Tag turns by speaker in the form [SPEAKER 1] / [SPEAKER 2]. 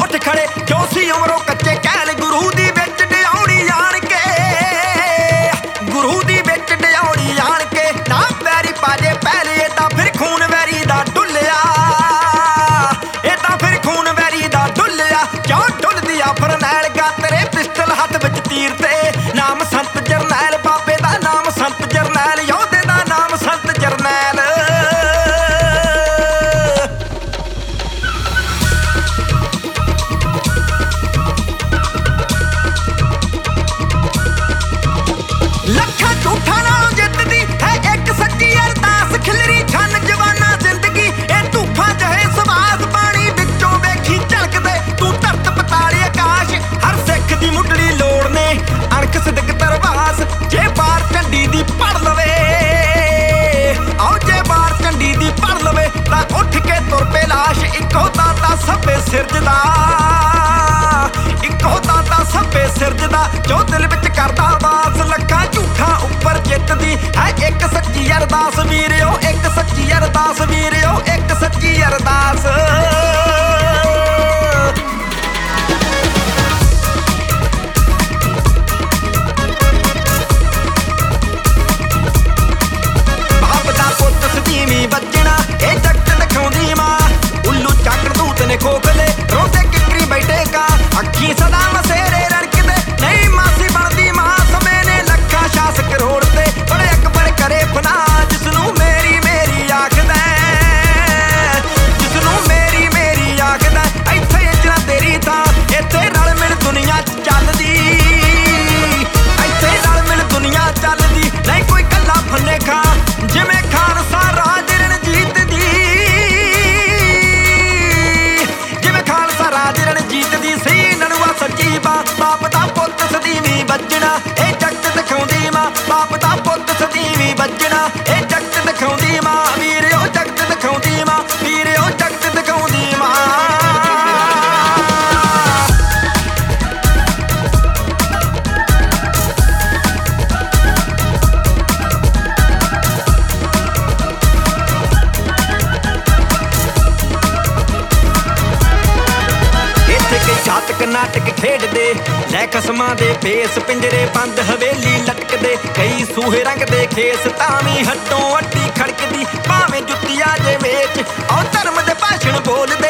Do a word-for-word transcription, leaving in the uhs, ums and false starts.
[SPEAKER 1] ਹੱਥ ਖੜੇ ਜੋ ਸੀ ਉਮਰੋਂ ਕੱਚੇ ਕਹਿਲ ਗੁਰੂ ਦੀ ਵਿੱਚ ਡਿਆਉਣੀ ਆਣ ਕੇ ਗੁਰੂ ਦੀ ਵਿੱਚ ਡਿਆਉਣੀ ਆਣ ਕੇ ਨਾ ਵੈਰੀ ਪਾਜੇ ਪਹਿਲੇ ਤਾਂ ਫਿਰ ਖੂਨ ਵੈਰੀ ਦਾ ਡੁੱਲਿਆ ਇਹ ਤਾਂ ਫਿਰ ਖੂਨ ਵੈਰੀ ਦਾ ਡੁੱਲਿਆ ਕਿਉਂ ਡੁੱਲਦੀ ਆ ਫਰਨੈਲ ਗਾ ਤੇਰੇ ਪਿਸਟਲ ਹੱਥ ਵਿੱਚ ਤੀਰ ਤੇ ਨਾਮ ਸੰਤ ਜਰਨੈਲ ਬਾਬੇ ਦਾ ਨਾਮ ਸੰਤ ਜਰਨੈਲ ਯੋਧੇ ਦਾ ਨਾਮ ਸੰਤ ਜਰਨੈਲ ਲੱਖਾਂ ਝੂਠਾਂ ਨਾਲੋਂ ਜਿੱਤਦੀ ਹੈ ਇੱਕ ਸੱਚੀ ਅਰਦਾਸ ਖਿਲਰੀ ਛੰਨ ਜਵਾਨਾ ਜ਼ਿੰਦਗੀ ਇਹ ਧੂਫਾਂ ਜਿਹੇ ਸਵਾਸ ਪਾਣੀ ਵਿੱਚੋਂ ਵੇਖੀ ਝਲਕਦੇ ਤੂੰ ਧਰਤ ਪਤਾਲੀ ਆਕਾਸ਼ ਹਰ ਸਿੱਖ ਦੀ ਮੁੱਢਲੀ ਲੋੜ ਨੇ ਅਣਖ ਸਿਦਕ ਤਰਵਾਸ ਜੇ ਬਾਰ ਝੰਡੀ ਦੀ ਪੜ ਲਵੇ ਆਓ ਜੇ ਬਾਰ ਝੰਡੀ ਦੀ ਪੜ ਲਵੇ ਤਾਂ ਉੱਠ ਕੇ ਤੁਰ ਪੇ ਲਾਸ਼ ਇੱਕੋ ਦਾਤਾ ਸਭੇ ਸਿਰਜਦਾ ਇੱਕੋ ਦਾਤਾ ਸਭੇ ਸਿਰਜਦਾ ਜੋ ਦਿਲ ਵਿੱਚ ਕਰਦਾ ਵਾਸ ਲੱਖਾਂ ਝੂਠਾਂ ਉੱਪਰ ਜਿੱਤਦੀ ਹੈ ਇੱਕ ਸੱਚੀ ਅਰਦਾਸ ਵੀਰਿਓ ਇੱਕ ਸੱਚੀ ਅਰਦਾਸ ਵੀਰਿਓ ਇੱਕ ਸੱਚੀ ਅਰਦਾਸ ਬਾਪ ਦਾ ਪੁੱਤ ਸਦੀਵੀਂ ਵੱਜਣਾ ਇਹ ਜਗਤ ਦਿਖਾਉਂਦੀ ਮਾਂ ਉੱਲੂ ਚੱਕ ਦੂਤ ਨੇ ਖੋਖਲੇ ਰੋਂਦੇ ਕਿਕਰੀ ਬੈਠੇ ਕਾ ਅੱਖੀ ਸਦਾ ਮਸੇਰੇ ਰੜਕਦੇ ਨਹੀਂ ਮਾਸੀ ਬਣਦੀ ਮਾਂ ਸਮੇਂ ਨੇ ਲੱਖਾਂ ਸ਼ਾਸ ਕਰੋੜ ਤੇ ਬੜੇ ਅਕਬਰ ਕਰੇ ਫਨਾ ਜਿਸਨੂੰ ਮੇਰੀ ਮੇਰੀ ਆਖਦਾ ਜਿਸਨੂੰ ਮੇਰੀ ਮੇਰੀ ਆਖਦਾ ਇੱਥੇ ਇਜਰਾ ਤੇਰੀ ਥਾਂ ਇੱਥੇ ਰਲ ਮਿਲ ਦੁਨੀਆ ਚੱਲਦੀ ਇੱਥੇ ਰਲ ਮਿਲ ਦੁਨੀਆ ਚੱਲਦੀ ਨਹੀਂ ਕੋਈ ਕੱਲਾ ਫੰਨੇ ਖਾ ਜਿਵੇਂ ਖਾਲਸਾ ਰਾਜ ਰਣਜੀਤ ਦੀ ਜਿਵੇਂ ਖਾਲਸਾ ਰਾਜ ਰਣਜੀਤ ਦੀ ਸੀ ਨਣੂਆ ਸੱਚੀ ਬਾਂ ਬਾਪ ਦਾ ਪੁੱਤ ਸਦੀਵੀਂ ਵੱਜਣਾ ਇਹ ਜਗਤ ਦਿਖਾਉਂਦੀ ਮਾਂ ਬਾਪ ਦਾ ਪੁੱਤ ਸਦੀਵੀਂ ਵੱਜਣਾ ਇਹ ਜਗਤ ਦਿਖਾਉਂਦੀ ਮਾਂ ਵੀਰਿਓ ਜਗਤ ਦਿਖਾਉਂਦੀ ਮਾਂ ਵੀਰਿਓ ਜਗਤ ਦਿਖਾਉਂਦੀ ਮਾਂ ਜਾਤਕ ਨਾਟਕ ਖੇਡਦੇ ਲੈ ਕਸਮਾਂ ਦੇ ਭੇਸ ਪਿੰਜਰੇ ਬੰਦ ਹਵੇਲੀ ਲਟਕਦੇ ਕਈ ਸੂਹੇ ਰੰਗ ਦੇ ਖੇਸ ਤਾਵੀਂ ਹੱਡੋਂ ਅੱਡੀ ਖੜਕਦੀ ਭਾਵੇਂ ਜੁੱਤੀਆਂ ਜੇ ਵੇਚ ਆਓ ਧਰਮ ਦੇ ਭਾਸ਼ਣ ਬੋਲਦੇ